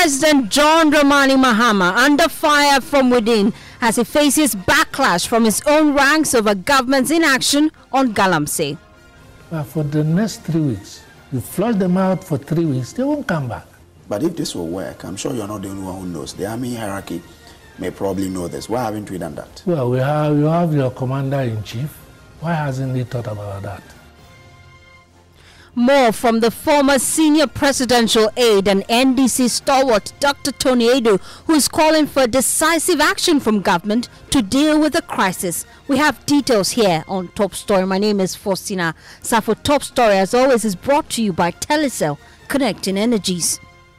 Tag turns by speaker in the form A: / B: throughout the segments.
A: President John Dramani Mahama under fire from within as he faces backlash from his own ranks over government's inaction on Galamsey.
B: But for the next 3 weeks, you flush them out for 3 weeks, they won't come back.
C: But if this will work, I'm sure you're not the only one who knows. The army hierarchy may probably know this. Why haven't we done that?
B: Well, you have your commander-in-chief. Why hasn't he thought about that?
A: More from the former senior presidential aide and NDC stalwart Dr. Tony Adu, who is calling for decisive action from government to deal with the crisis. We have details here on Top Story. My name is Faustina Safo. Top Story, as always, is brought to you by Telecel, connecting energies.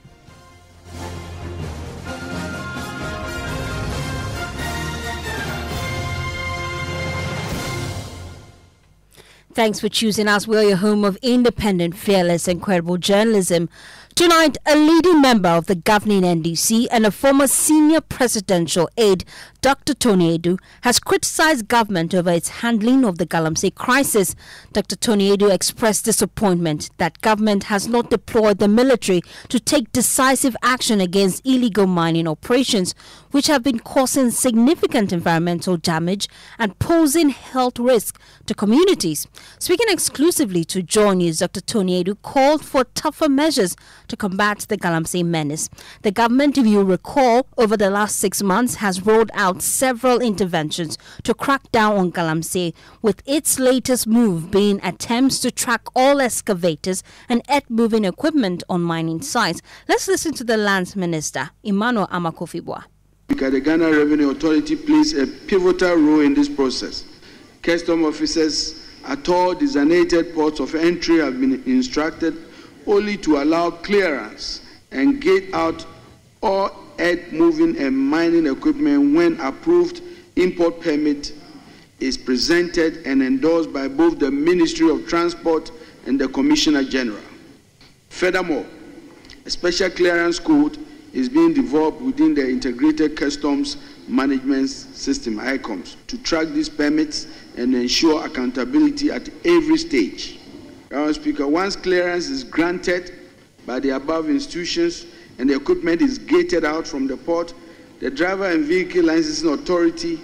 A: Thanks for choosing us. We're your home of independent, fearless, and credible journalism. Tonight, a leading member of the governing NDC and a former senior presidential aide, Dr. Tony Adu, has criticized government over its handling of the Galamsey crisis. Dr. Tony Adu expressed disappointment that government has not deployed the military to take decisive action against illegal mining operations, which have been causing significant environmental damage and posing health risk to communities. Speaking exclusively to Joy News, Dr. Tony Adu called for tougher measures to combat the Galamsey menace. The government, if you recall, over the last 6 months has rolled out several interventions to crack down on Galamsey, with its latest move being attempts to track all excavators and earth-moving equipment on mining sites. Let's listen to the Lands Minister, Emmanuel Amakofibwa.
D: The Ghana Revenue Authority plays a pivotal role in this process. Custom officers at all designated ports of entry have been instructed only to allow clearance and gate out all earth-moving and mining equipment when approved import permit is presented and endorsed by both the Ministry of Transport and the Commissioner General. Furthermore, a special clearance code is being developed within the Integrated Customs Management System, ICOMS, to track these permits and ensure accountability at every stage. Mr. Speaker, once clearance is granted by the above institutions and the equipment is gated out from the port, the Driver and Vehicle Licensing Authority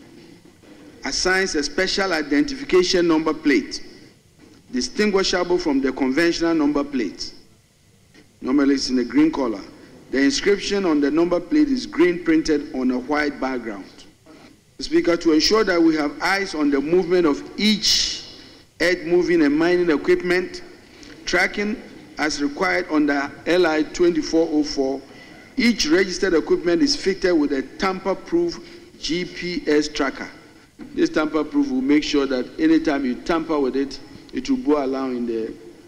D: assigns a special identification number plate, distinguishable from the conventional number plates. Normally it's in a green color. The inscription on the number plate is green printed on a white background. Speaker, to ensure that we have eyes on the movement of each earth-moving and mining equipment, tracking as required under LI 2404, each registered equipment is fitted with a tamper-proof GPS tracker. This tamper-proof will make sure that anytime you tamper with it, it will go along in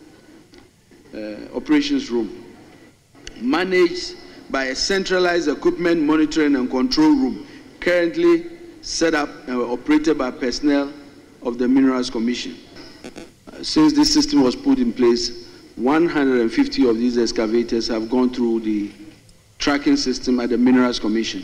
D: the operations room. Managed by a centralized equipment monitoring and control room, currently set up and operated by personnel of the Minerals Commission. Since this system was put in place, 150 of these excavators have gone through the tracking system at the Minerals Commission.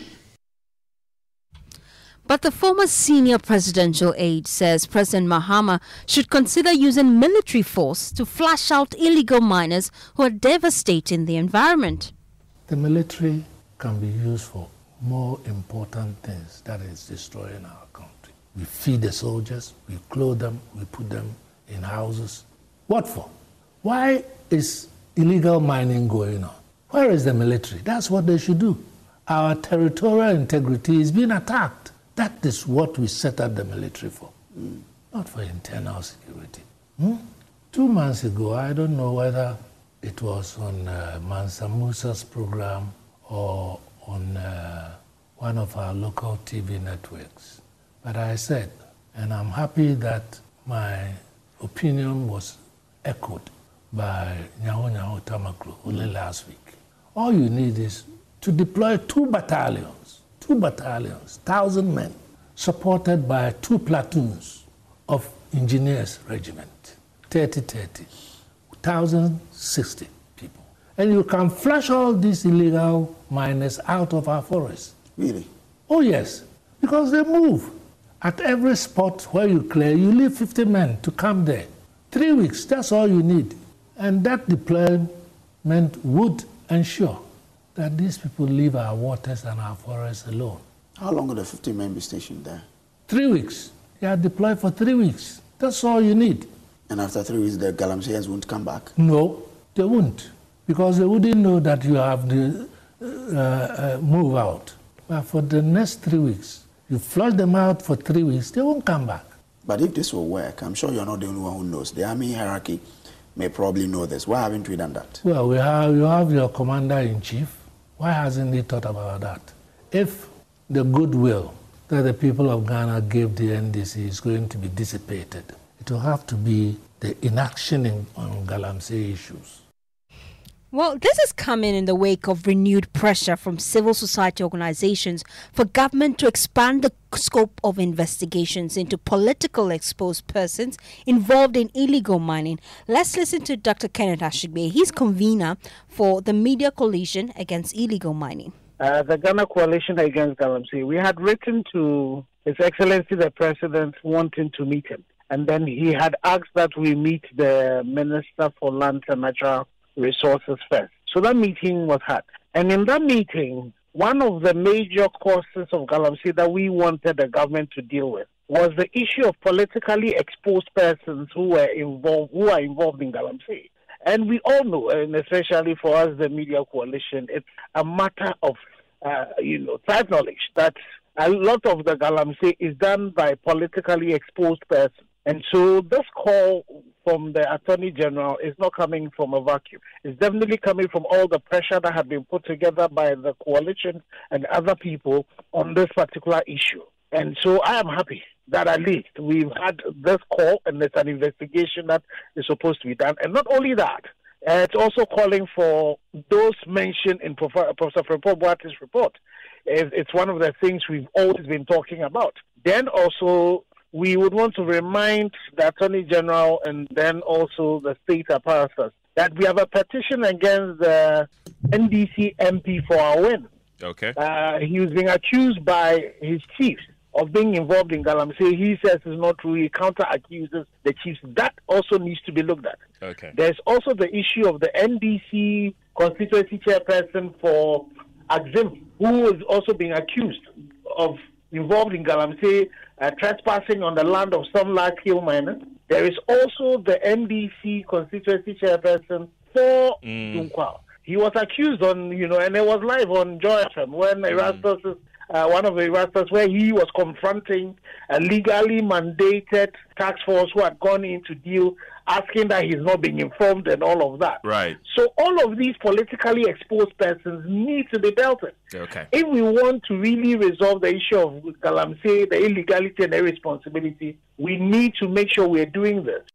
A: But the former senior presidential aide says President Mahama should consider using military force to flush out illegal miners who are devastating the environment.
B: The military can be used for more important things, that is destroying our country. We feed the soldiers, we clothe them, we put them in houses. What for? Why is illegal mining going on? Where is the military? That's what they should do. Our territorial integrity is being attacked. That is what we set up the military for, not for internal security. 2 months ago, I don't know whether it was on Mansa Musa's program or on one of our local TV networks. But I said, and I'm happy that my opinion was echoed by Nyaho Tamaklo only last week. All you need is to deploy 2 battalions, 1,000 men, supported by 2 platoons of engineers regiment, 30, 1,060 people. And you can flush all these illegal miners out of our forests.
C: Really?
B: Oh yes, because they move. At every spot where you clear, you leave 50 men to come there. 3 weeks, that's all you need. And that deployment would ensure that these people leave our waters and our forests alone.
C: How long will the 50 men be stationed there?
B: 3 weeks. They are deployed for 3 weeks. That's all you need.
C: And after 3 weeks, the Galamseyans won't come back?
B: No, they won't, because they wouldn't know that you have to move out. But for the next 3 weeks, you flush them out for 3 weeks, they won't come back.
C: But if this will work, I'm sure you're not the only one who knows. The army hierarchy may probably know this. Why haven't we done that?
B: Well, you have your commander-in-chief. Why hasn't he thought about that? If the goodwill that the people of Ghana gave the NDC is going to be dissipated, it will have to be the inaction on Galamsey issues.
A: Well, this is coming in the wake of renewed pressure from civil society organizations for government to expand the scope of investigations into politically exposed persons involved in illegal mining. Let's listen to Dr. Kenneth Ashigbe. He's convener for the Media Coalition Against Illegal Mining.
E: The Ghana Coalition Against Galamsey, we had written to His Excellency the President wanting to meet him. And then he had asked that we meet the Minister for Land and Natural Resources first. So that meeting was had. And in that meeting, one of the major causes of Galamsey that we wanted the government to deal with was the issue of politically exposed persons who are involved in Galamsey. And we all know, and especially for us, the Media Coalition, it's a matter of, side knowledge that a lot of the Galamsey is done by politically exposed persons. And so this call from the Attorney General is not coming from a vacuum. It's definitely coming from all the pressure that had been put together by the coalition and other people on this particular issue. And so I am happy that at least we've had this call and there's an investigation that is supposed to be done. And not only that, it's also calling for those mentioned in Professor Frimpong Boate's report. It's one of the things we've always been talking about. Then also, we would want to remind the Attorney General and then also the state apparatus that we have a petition against the NDC MP for our win.
F: Okay.
E: He was being accused by his chiefs of being involved in Galamsey. He says it's not true. He counter-accuses the chiefs. That also needs to be looked at.
F: Okay.
E: There's also the issue of the NDC constituency chairperson for Axim, who is also being accused of involved in Galamsey, trespassing on the land of some large-scale miners. There is also the NDC constituency chairperson for Dunkwa. He was accused on, and it was live on Joy FM when Erastus, one of the Erastus, where he was confronting a legally mandated task force who had gone in to deal, asking that he's not being informed and all of that.
F: Right.
E: So all of these politically exposed persons need to be dealt with.
F: Okay.
E: If we want to really resolve the issue of Galamsey, the illegality and irresponsibility, we need to make sure we're doing this.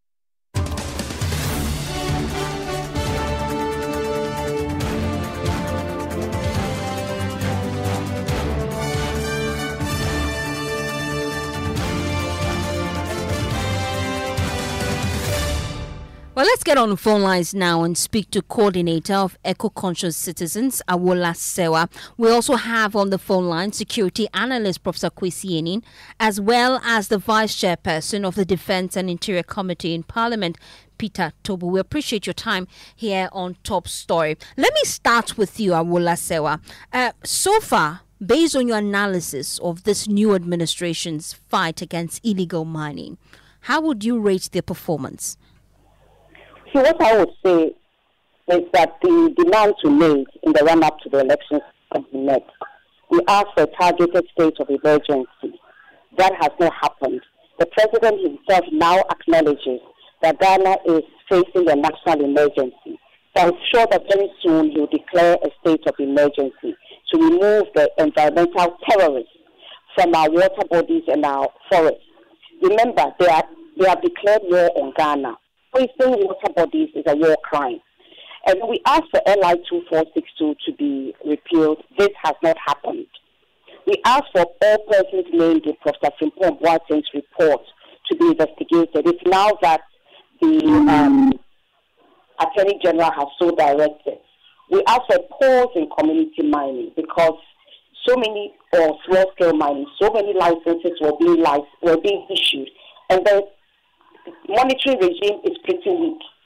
A: Well, let's get on the phone lines now and speak to coordinator of Eco-Conscious Citizens, Awola Sewa. We also have on the phone line security analyst Professor Kwesi Enin, as well as the vice chairperson of the Defense and Interior Committee in Parliament, Peter Tobu. We appreciate your time here on Top Story. Let me start with you, Awola Sewa. So far, based on your analysis of this new administration's fight against illegal mining, how would you rate their performance?
G: So what I would say is that the demands we made in the run-up to the elections have been met. We asked for a targeted state of emergency. That has not happened. The president himself now acknowledges that Ghana is facing a national emergency. So I'm sure that very soon he will declare a state of emergency to remove the environmental terrorists from our water bodies and our forests. Remember, they have declared war on Ghana. Wasting water bodies is a war crime. And we asked for LI 2462 to be repealed. This has not happened. We asked for all persons named in Professor Frimpong Boate's report to be investigated. It's now that the Attorney General has so directed. We asked for a pause in community mining because so many, or small-scale mining, so many licenses were being issued. And the monitoring regime is pretty weak.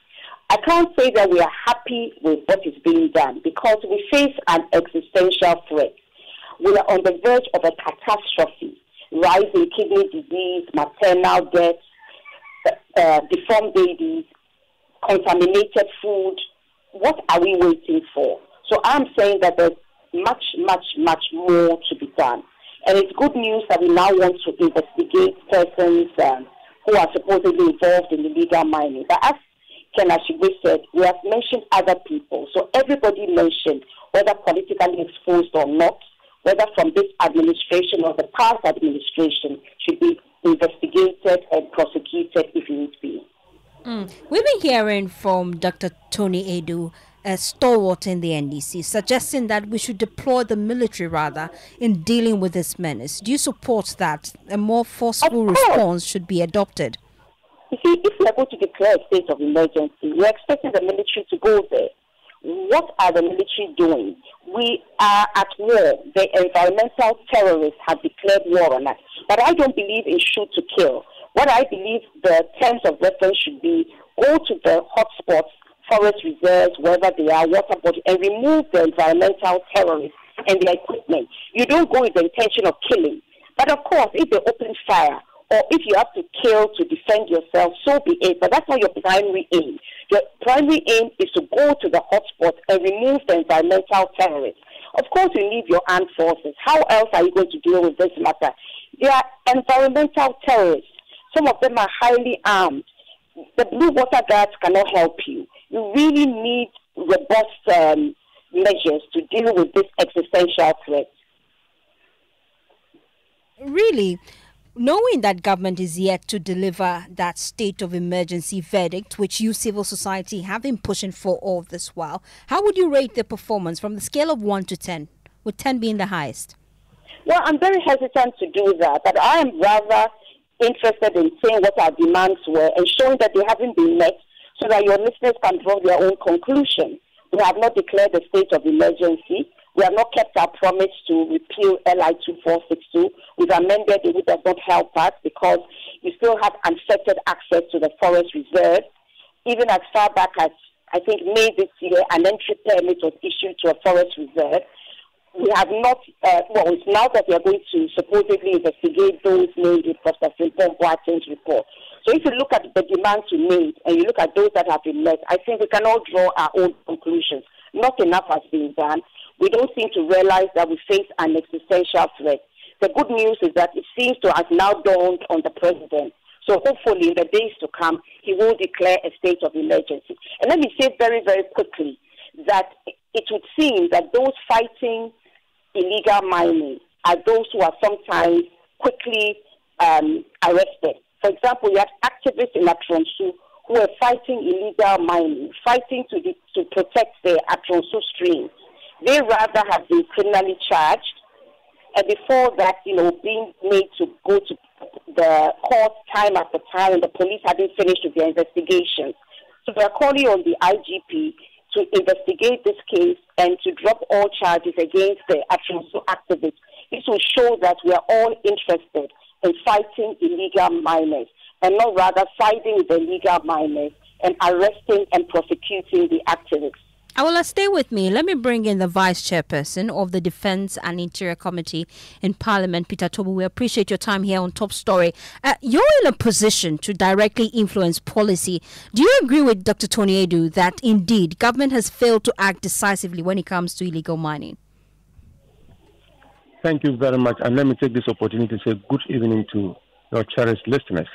G: I can't say that we are happy with what is being done because we face an existential threat. We are on the verge of a catastrophe, rising kidney disease, maternal deaths, deformed babies, contaminated food. What are we waiting for? So I'm saying that there's much, much, much more to be done. And it's good news that we now want to investigate persons who are supposedly involved in illegal mining. But as Ken Ashigbe said, we have mentioned other people. So everybody mentioned, whether politically exposed or not, whether from this administration or the past administration, should be investigated and prosecuted if need be.
A: We've been hearing from Dr. Tony Adu, a stalwart in the NDC, suggesting that we should deploy the military rather in dealing with this menace. Do you support that? A more forceful response should be adopted.
G: You see, if we are going to declare a state of emergency, we're expecting the military to go there. What are the military doing? We are at war. The environmental terrorists have declared war on us. But I don't believe in shoot to kill. What I believe the terms of reference should be, go to the hotspots, forest reserves, wherever they are, water bodies, and remove the environmental terrorists and their equipment. You don't go with the intention of killing. But of course, if they open fire, or if you have to kill to defend yourself, so be it. But that's not your primary aim. Your primary aim is to go to the hotspots and remove the environmental terrorists. Of course, you need your armed forces. How else are you going to deal with this matter? They are environmental terrorists. Some of them are highly armed. The Blue Water Guards cannot help you. You really need robust measures to deal with this existential threat.
A: Really? Knowing that government is yet to deliver that state of emergency verdict, which you, civil society, have been pushing for all this while, how would you rate the performance from the scale of 1 to 10, with 10 being the highest?
G: Well, I'm very hesitant to do that, but I am rather interested in saying what our demands were and showing that they haven't been met so that your listeners can draw their own conclusion. We have not declared a state of emergency. We have not kept our promise to repeal LI 2462. We've amended it, which does not help us because you still have unfettered access to the forest reserve. Even as far back as, I think, May this year, an entry permit was issued to a forest reserve. We have not, it's now that we are going to supposedly investigate those named in Professor Frimpong Boateng's report. So if you look at the demands we made and you look at those that have been met, I think we can all draw our own conclusions. Not enough has been done. We don't seem to realize that we face an existential threat. The good news is that it seems to have now dawned on the president. So hopefully in the days to come, he will declare a state of emergency. And let me say very, very quickly that it would seem that those fighting illegal mining are those who are sometimes quickly arrested. For example, you have activists in Atronsu who are fighting illegal mining, fighting to protect the Atronsu stream. They rather have been criminally charged, and before that, being made to go to the court time after time, and the police hadn't finished with their investigations. So we are calling on the IGP to investigate this case and to drop all charges against the Atronsu activists. This will show that we are all interested in fighting illegal miners and not rather siding with the illegal miners and arresting and prosecuting the activists.
A: Stay with me. Let me bring in the Vice Chairperson of the Defence and Interior Committee in Parliament, Peter Tobu. We appreciate your time here on Top Story. You're in a position to directly influence policy. Do you agree with Dr. Tony Adu that indeed government has failed to act decisively when it comes to illegal mining?
F: Thank you very much. And let me take this opportunity to say good evening to your cherished listeners.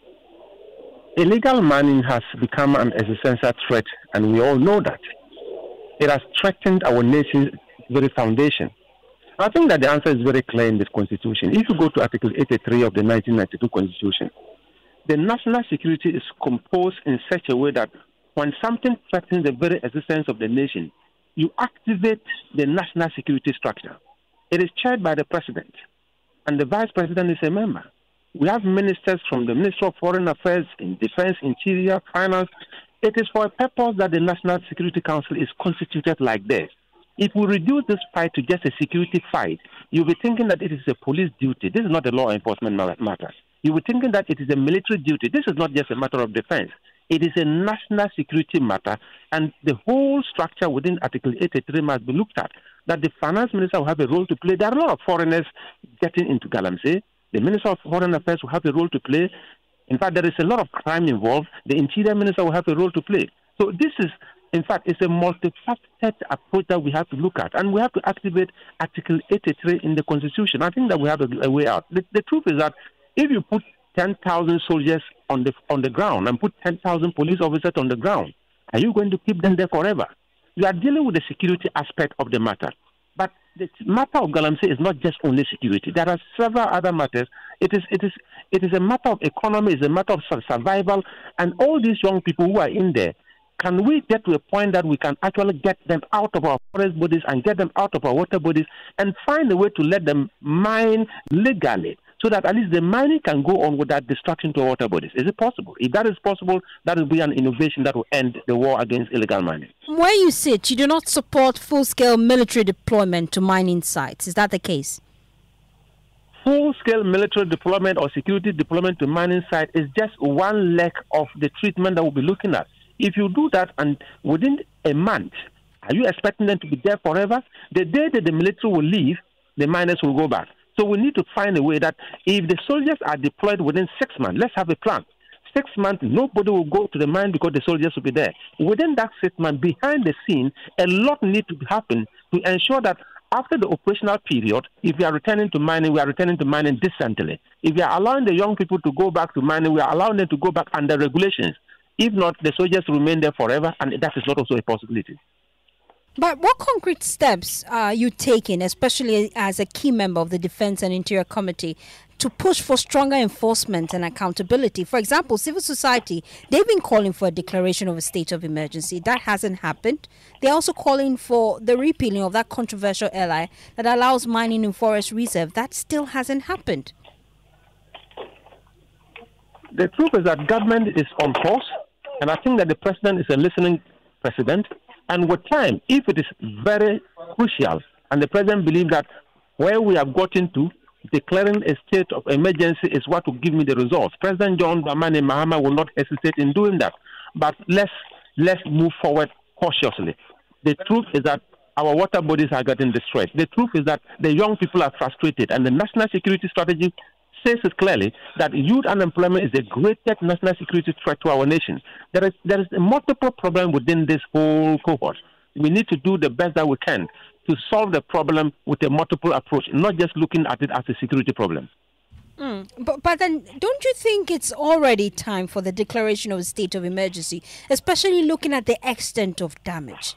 F: Illegal mining has become an existential threat, and we all know that. It has threatened our nation's very foundation. I think that the answer is very clear in this Constitution. If you go to Article 83 of the 1992 Constitution, the national security is composed in such a way that when something threatens the very existence of the nation, you activate the national security structure. It is chaired by the President, and the Vice President is a member. We have ministers from the Ministry of Foreign Affairs, in Defense, Interior, Finance. It is for a purpose that the National Security Council is constituted like this. If we reduce this fight to just a security fight, you'll be thinking that it is a police duty. This is not a law enforcement matter. You'll be thinking that it is a military duty. This is not just a matter of defense. It is a national security matter, and the whole structure within Article 83 must be looked at. That the finance minister will have a role to play. There are a lot of foreigners getting into Galamsey. The Minister of Foreign Affairs will have a role to play. In fact, there is a lot of crime involved. The Interior Minister will have a role to play. So this is, in fact, it's a multifaceted approach that we have to look at. And we have to activate Article 83 in the Constitution. I think that we have a way out. The truth is that if you put 10,000 soldiers on the ground and put 10,000 police officers on the ground, are you going to keep them there forever? You are dealing with the security aspect of the matter. But the matter of Galamsey is not just only security. There are several other matters. It is a matter of economy, it's a matter of survival, and all these young people who are in there, can we get to a point that we can actually get them out of our forest bodies and get them out of our water bodies and find a way to let them mine legally so that at least the mining can go on without destruction to our water bodies? Is it possible? If that is possible, that will be an innovation that will end the war against illegal mining.
A: Where you sit, you do not support full-scale military deployment to mining sites. Is that the case?
F: Full-scale military deployment or security deployment to mining sites is just one leg of the treatment that we'll be looking at. If you do that and within a month, are you expecting them to be there forever? The day that the military will leave, the miners will go back. So we need to find a way that if the soldiers are deployed within 6 months, let's have a plan. 6 months, nobody will go to the mine because the soldiers will be there. Within that 6 months, behind the scene, a lot needs to happen to ensure that after the operational period, if we are returning to mining, we are returning to mining decently. If we are allowing the young people to go back to mining, we are allowing them to go back under regulations. If not, the soldiers remain there forever, and that is not also a possibility.
A: But what concrete steps are you taking, especially as a key member of the Defense and Interior Committee, to push for stronger enforcement and accountability? For example, civil society, they've been calling for a declaration of a state of emergency. That hasn't happened. They're also calling for the repealing of that controversial LI that allows mining in forest reserve. That still hasn't happened.
F: The truth is that government is on course, and I think that the president is a listening president. And with time, if it is very crucial, and the president believes that where we have gotten to, declaring a state of emergency is what will give me the results, President John Dramani Mahama will not hesitate in doing that. But let's move forward cautiously. The truth is that our water bodies are getting destroyed. The truth is that the young people are frustrated, and the national security strategy says it clearly that youth unemployment is the greatest national security threat to our nation. There is a multiple problem within this whole cohort. We need to do the best that we can to solve the problem with a multiple approach, not just looking at it as a security problem.
A: But then, don't you think it's already time for the declaration of a state of emergency, especially looking at the extent of damage?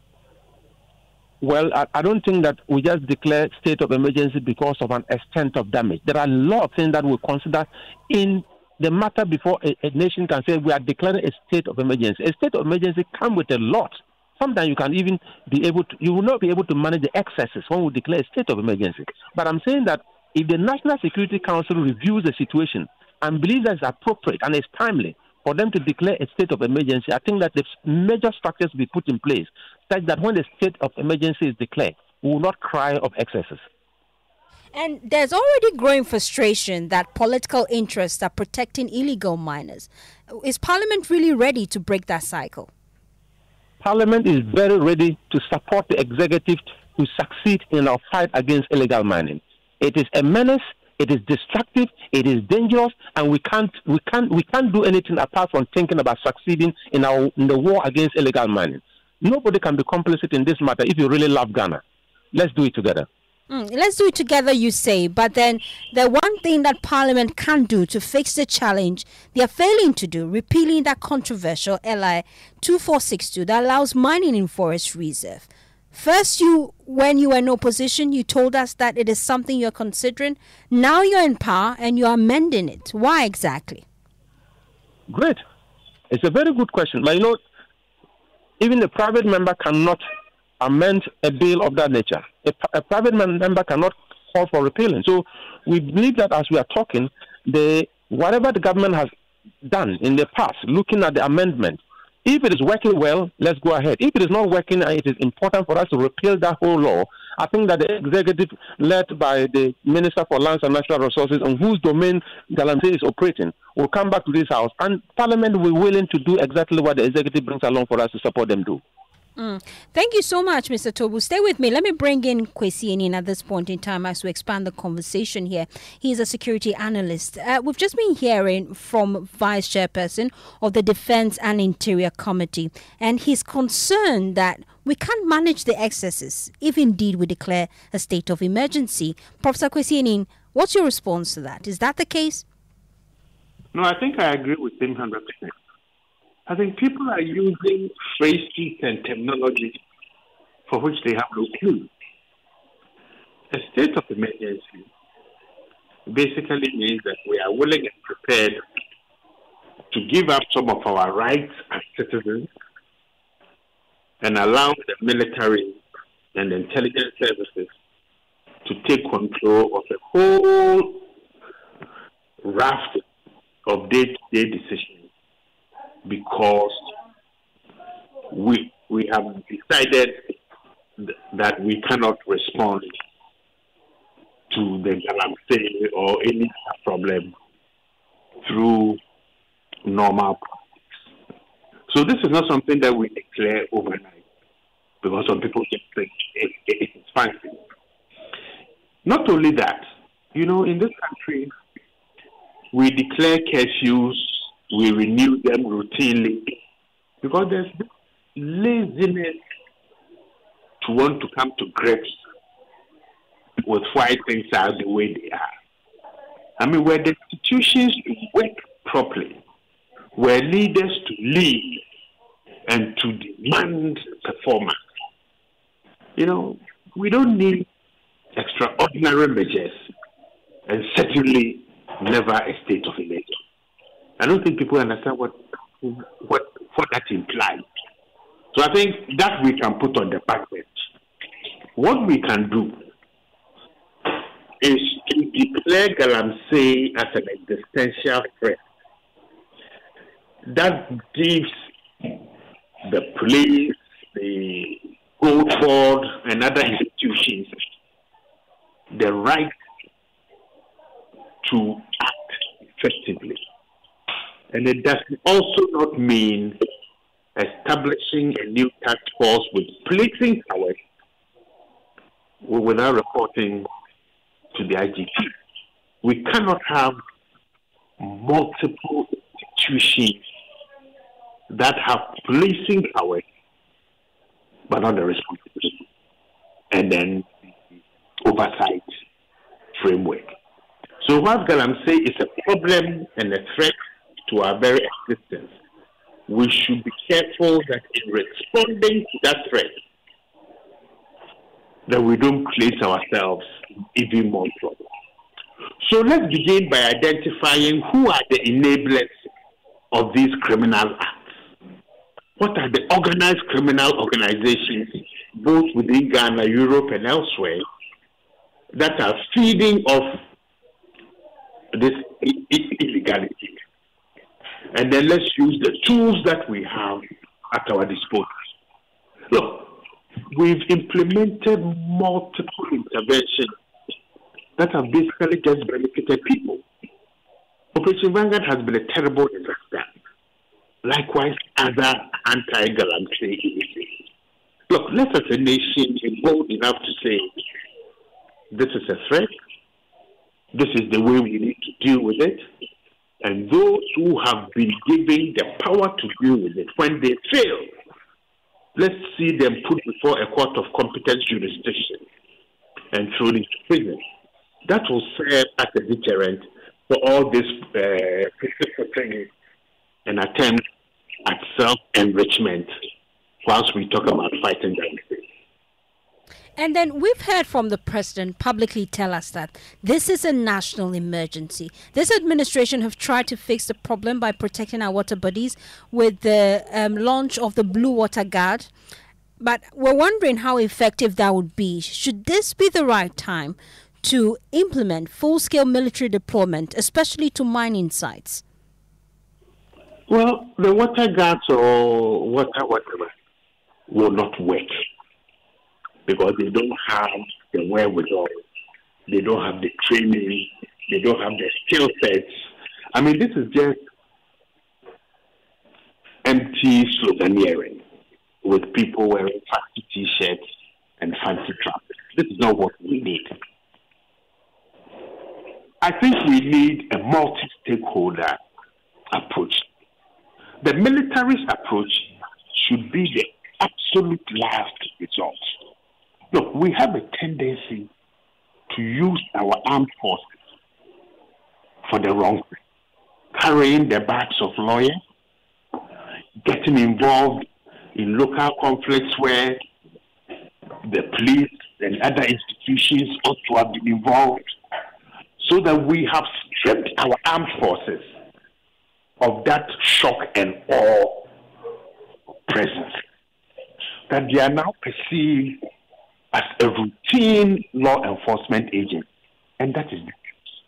F: Well, I don't think that we just declare state of emergency because of an extent of damage. There are a lot of things that we consider in the matter before a nation can say we are declaring a state of emergency. A state of emergency comes with a lot. Sometimes you can even be able to, you will not be able to manage the excesses when we declare a state of emergency. But I'm saying that if the National Security Council reviews the situation and believes that it's appropriate and it's timely for them to declare a state of emergency, I think that the major structures be put in place such that when the state of emergency is declared, we will not cry of excesses.
A: And there's already growing frustration that political interests are protecting illegal miners. Is Parliament really ready to break that cycle?
F: Parliament is very ready to support the executive to succeed in our fight against illegal mining. It is a menace. It is destructive, it is dangerous, and we can't do anything apart from thinking about succeeding in the war against illegal mining. Nobody can be complicit in this matter if you really love Ghana. Let's do it together.
A: Let's do it together, you say, but then the one thing that Parliament can do to fix the challenge they are failing to do, repealing that controversial LI 2462 that allows mining in forest reserve. First, when you were in opposition, you told us that it is something you're considering. Now you're in power and you're amending it. Why exactly?
F: Great. It's a very good question. But even a private member cannot amend a bill of that nature. A private member cannot call for repealing. So we believe that as we are talking, whatever the government has done in the past, looking at the amendment, If it is working well, let's go ahead. If it is not working and it is important for us to repeal that whole law, I think that the executive led by the Minister for Lands and Natural Resources, on whose domain Galamsey is operating, will come back to this House, and Parliament will be willing to do exactly what the executive brings along for us to support them do.
A: Thank you so much, Mr. Tobu. Stay with me. Let me bring in Kwesi Enin at this point in time as we expand the conversation here. He's a security analyst. We've just been hearing from Vice Chairperson of the Defense and Interior Committee, and he's concerned that we can't manage the excesses if indeed we declare a state of emergency. Professor Kwesi Enin, what's your response to that? Is that the case?
H: No, I think I agree with him 100%. I think people are using phrases and terminology for which they have no clue. A state of emergency basically means that we are willing and prepared to give up some of our rights as citizens and allow the military and the intelligence services to take control of the whole raft of day-to-day decisions, because we have decided that we cannot respond to the Galamsey or any problem through normal practice. So this is not something that we declare overnight, because some people just think it is fancy. Not only that, in this country, we declare curfews, we renew them routinely, because there's this laziness to want to come to grips with why things are the way they are. I mean, where the institutions work properly, where leaders to lead and to demand performance, we don't need extraordinary measures, and certainly never a state of emergency. I don't think people understand what that implies. So I think that we can put on the back bench. What we can do is to declare Galamsey as an existential threat. That gives the police, the Gold Board, and other institutions the right to act effectively. And it does also not mean establishing a new task force with policing powers without reporting to the IGP. We cannot have multiple institutions that have policing powers but not the responsibility, and then oversight framework. So what Galamsey is a problem and a threat to our very existence, we should be careful that in responding to that threat, that we don't place ourselves in even more trouble. So let's begin by identifying who are the enablers of these criminal acts. What are the organized criminal organizations, both within Ghana, Europe, and elsewhere, that are feeding off this illegality? And then let's use the tools that we have at our disposal. Look, we've implemented multiple interventions that have basically just benefited people. Operation Vanguard has been a terrible disaster. Likewise, other anti-Galamsey initiatives. Look, let's as a nation be bold enough to say, this is a threat, this is the way we need to deal with it, and those who have been given the power to deal with it, when they fail, let's see them put before a court of competent jurisdiction and thrown into prison. That will serve as a deterrent for all this precipitating an attempt at self-enrichment whilst we talk about fighting Galamsey.
A: And then we've heard from the president publicly tell us that this is a national emergency. This administration have tried to fix the problem by protecting our water bodies with the launch of the Blue Water Guard. But we're wondering how effective that would be. Should this be the right time to implement full-scale military deployment, especially to mining sites?
H: Well, the water guards or whatever will not work because they don't have the wherewithal, they don't have the training, they don't have the skill sets. I mean, this is just empty sloganeering with people wearing fancy t-shirts and fancy trousers. This is not what we need. I think we need a multi-stakeholder approach. The military's approach should be the absolute last resort. Look, we have a tendency to use our armed forces for the wrong thing. Carrying the bags of lawyers, getting involved in local conflicts where the police and other institutions ought to have been involved, so that we have stripped our armed forces of that shock and awe presence. That they are now perceived as a routine law enforcement agent. And that is the case.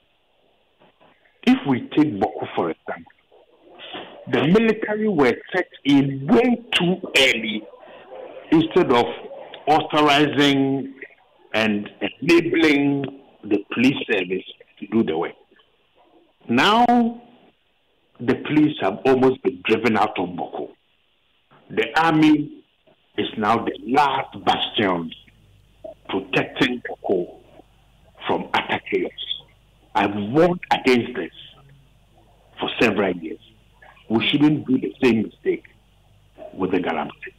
H: If we take Boko, for example, the military were set in way too early instead of authorizing and enabling the police service to do the work. Now, the police have almost been driven out of Boko. The army is now the last bastion protecting Boko from utter chaos. I've warned against this for several years. We shouldn't do the same mistake with the Galamsey.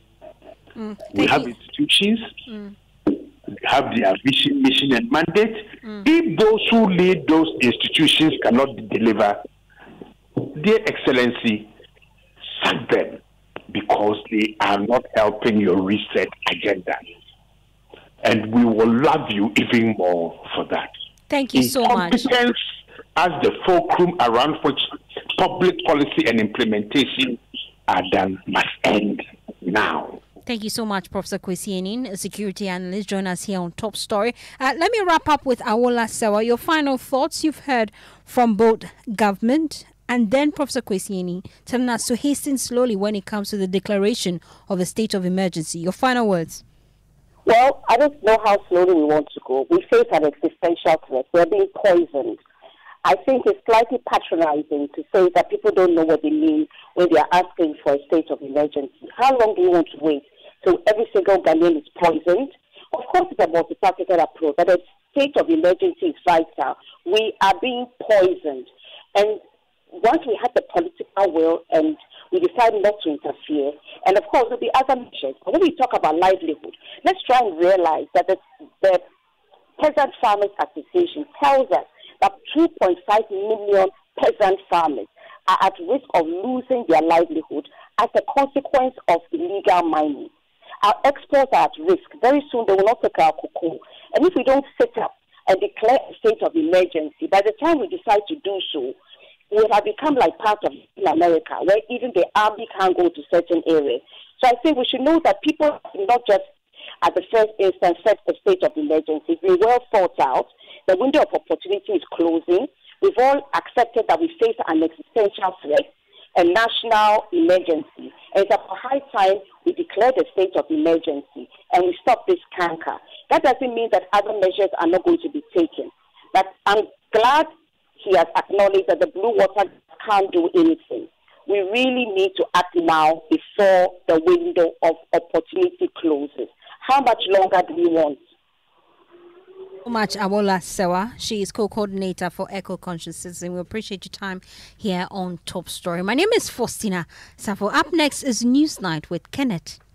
H: We have institutions, they have their vision, mission, and mandate. If those who lead those institutions cannot deliver, Their Excellency, sack them because they are not helping your reset agenda. And we will love you even more for that.
A: Thank you so much.
H: Incompetence as the fulcrum around which public policy and implementation are done must end now.
A: Thank you so much, Professor Kwesi Enin, a security analyst. Join us here on Top Story. Let me wrap up with Awola Sewa. Your final thoughts. You've heard from both government and then Professor Kwesi Enin telling us to hasten slowly when it comes to the declaration of a state of emergency. Your final words.
G: Well, I don't know how slowly we want to go. We face an existential threat. We're being poisoned. I think it's slightly patronizing to say that people don't know what they mean when they are asking for a state of emergency. How long do you want to wait till every single Ghanaian is poisoned? Of course, it's a multifaceted approach, but a state of emergency is vital. We are being poisoned. And once we have the political will and we decide not to interfere, and of course, there'll be other measures. But when we talk about livelihood, let's try and realize that the Peasant Farmers Association tells us that 2.5 million peasant farmers are at risk of losing their livelihood as a consequence of illegal mining. Our exports are at risk. Very soon they will not take our cocoa. And if we don't sit up and declare a state of emergency, by the time we decide to do so, we will have become like part of America, where even the army can't go to certain areas. So I think we should know that people not just at the first instance set a state of emergency. It's been well thought out. The window of opportunity is closing. We've all accepted that we face an existential threat, a national emergency. And it's about high time we declare the state of emergency and we stop this canker. That doesn't mean that other measures are not going to be taken. But I'm glad he has acknowledged that the Blue Water can't do anything. We really need to act now before the window of opportunity closes. How much longer do we want?
A: So much, Awola Sewa. She is co-coordinator for Eco-Conscious Citizen. We appreciate your time here on Top Story. My name is Faustina Safo. Up next is Newsnight with Kenneth.